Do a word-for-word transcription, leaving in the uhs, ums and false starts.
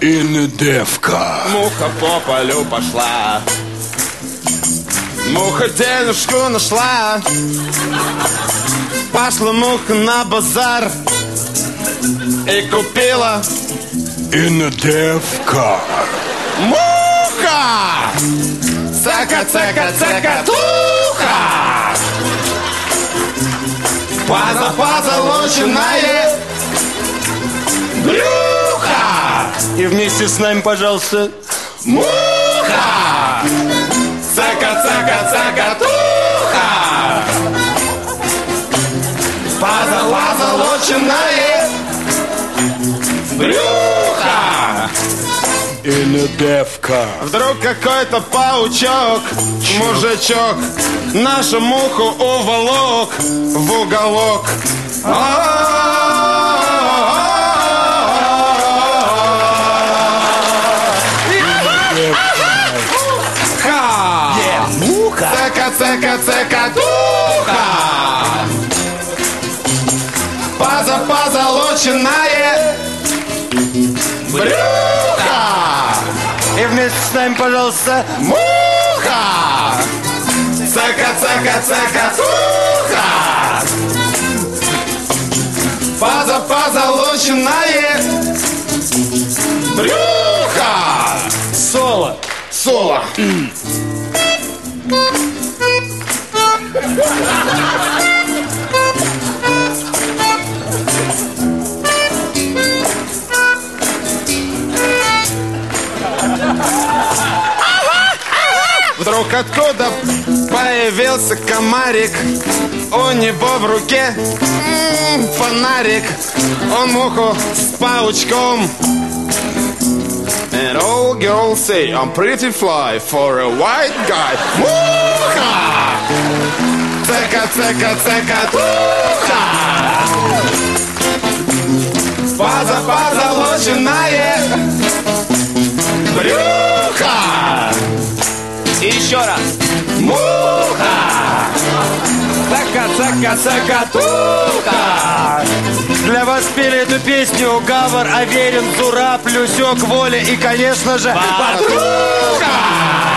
Инедевка. Муха по полю пошла, муха денежку нашла. Пошла муха на базар и купила Инедевка. муха. Цека, цека, цекатуха. Паза, позолоченное брюхо. И вместе с нами, пожалуйста. Муха. Цека, цека, цекатуха. Паза, позолоченное брюхо. Инедевка. Вдруг какой-то паучок, мужичок, нашу муху уволок в уголок. Муха. Цека, цека, цекатуха. Паза, позолоченное брюхо. И вместе с нами, пожалуйста. Муха. Цека, цека, цекатуха. Паза, позолоченное брюхо. Соло. Соло. Вдруг откуда появился комарик, у него в руке м-м, фонарик, он муху с паучком. And all girls say I'm pretty fly for a white guy. Муха! Цека, цека, цекатуха. Паза, позолоченное брюхо. И еще раз. Муха! Цака, цака, цакатуха. Для вас пели эту песню Гавр, Аверин, Зураб, Люсек, Воля и, конечно же, Батруха!